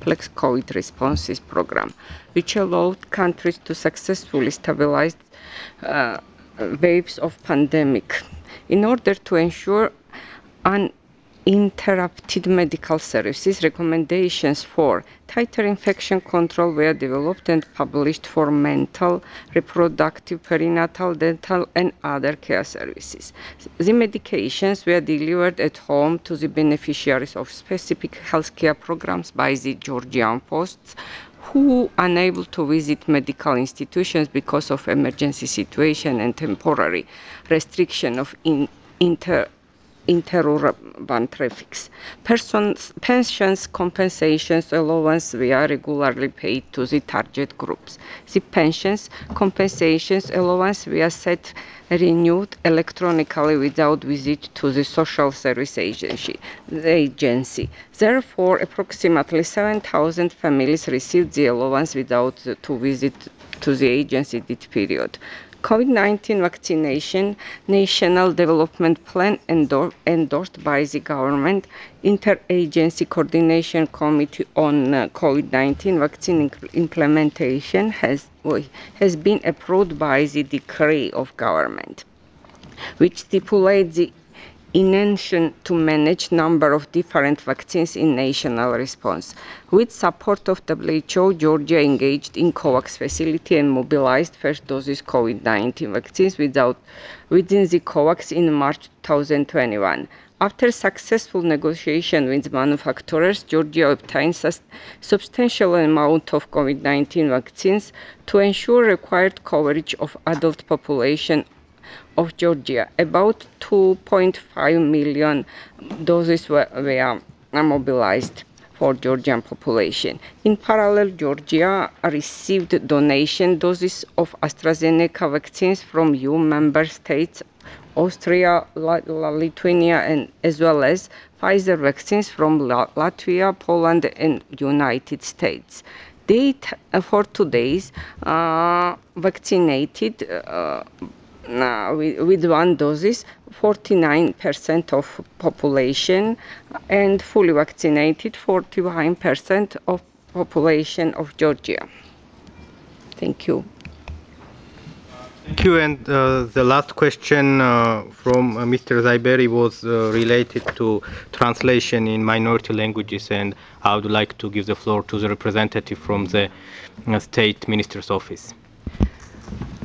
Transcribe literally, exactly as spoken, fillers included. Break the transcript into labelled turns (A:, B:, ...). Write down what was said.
A: complex COVID responses program, which allowed countries to successfully stabilize uh, waves of pandemic. In order to ensure uninterrupted medical services, recommendations for tighter infection control were developed and published for mental, reproductive, perinatal, dental, and other care services. The medications were delivered at home to the beneficiaries of specific healthcare programs by the Georgian posts who unable to visit medical institutions because of emergency situation and temporary restriction of in, inter interurban traffics. Persons, pensions, compensations, allowance were regularly paid to the target groups. The pensions, compensations, allowance were set renewed electronically without visit to the social service agency. The agency. Therefore, approximately seven thousand families received the allowance without to visit to the agency this period. COVID nineteen vaccination national development plan endor endorsed by the government interagency coordination committee on uh, COVID nineteen vaccine implementation has has been approved by the decree of government, which stipulates the intention to manage number of different vaccines in national response. With support of W H O, Georgia engaged in COVAX facility and mobilized first doses COVID nineteen vaccines without, within the COVAX in March two thousand twenty-one. After successful negotiation with manufacturers, Georgia obtained a substantial amount of COVID nineteen vaccines to ensure required coverage of adult population of Georgia. About two point five million doses were, were mobilized for Georgian population. In parallel, Georgia received donation doses of AstraZeneca vaccines from E U member states, Austria, Lithuania, and as well as Pfizer vaccines from Latvia, Poland, and United States. Date for today's uh, vaccinated uh, uh, with, with one doses, forty-nine percent of population, and fully vaccinated, forty-one percent of population of Georgia. Thank you.
B: Thank you. And uh, the last question uh, from uh, Mister Zaiberi was uh, related to translation in minority languages, and I would like to give the floor to the representative from the uh, State Minister's Office.